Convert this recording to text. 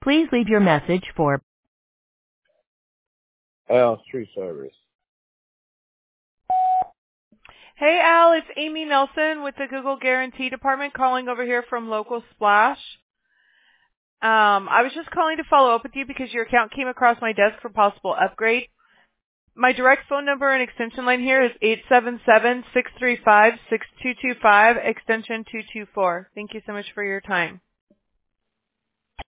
Please leave your message for Al Street Service. Hey, Al, it's Amy Nelson with the Google Guarantee Department calling over here from Local Splash. I was just calling to follow up with you because your account came across my desk for possible upgrade. My direct phone number and extension line here is 877-635-6225, extension 224. Thank you so much for your time.